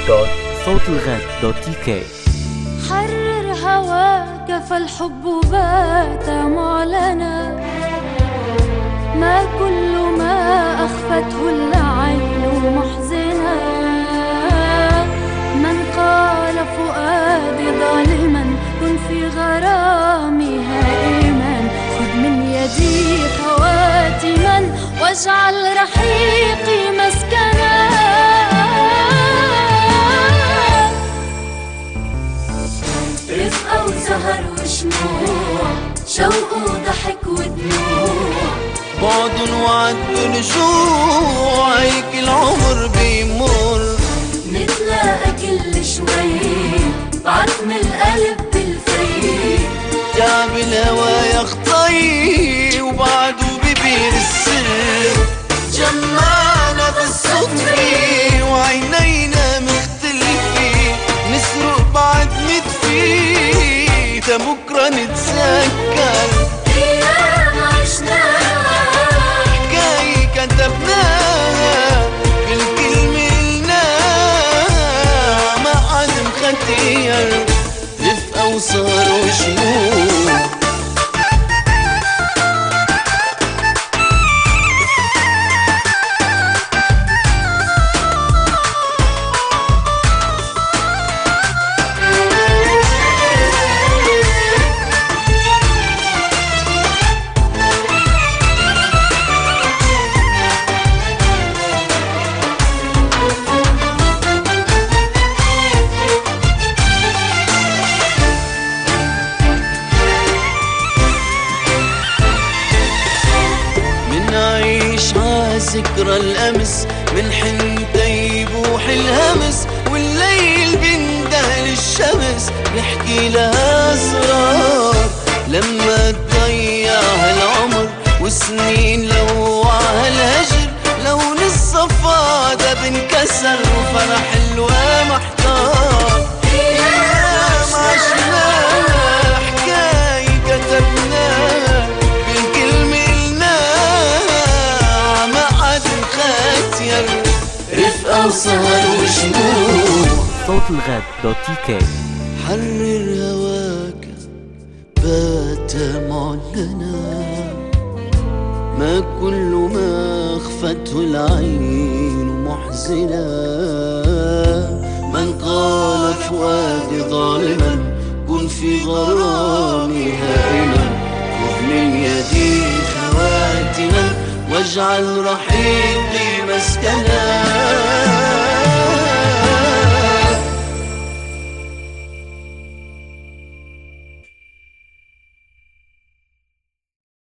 www.صوتالغد.tk. حرر هواك فالحب بات معلنا، ما كل ما أخفته العين محزنا. من قال فؤادي ظالما كن في غرامي هائما، خذ من يدي خواتما واجعل رحيقي مسكنا. رفقة وسهر وشموع، شوق وضحك ودموع، بعد وعد ورجوع، هيك العمر بيمر. نتلاقى كل شوي بعتم القلب بالفي، تعب الهوى يا خطي وبعده ببير السر. جمعنا بالصدفة وعينينا مختلفة، نسرق بعد نطفي بكرة نتذكر. أيام عشناها، حكاية كتبناها، كل كلمة قلناها ما حد مختير. رفقة وصار وشموع، ذكرى الأمس من حنتا يبوح الهمس، والليل بيندهل الشمس نحكي لها أسرار. لما تضيع هالعمر وسنين لوعها الهجر، لون الصفا ده بنكسر وفرح الوا محتار. أيام عشناها، حكاية كتبناها، رفقة وسهر وشموع. صوتالغد.tk. حرر هواك بات معلنا، ما كل ما أخفته العين محزنا. من قال فؤادي ظالما كن في غرامي هائما، خذ من يدي خواتما واجعل رحيقي مسكنا.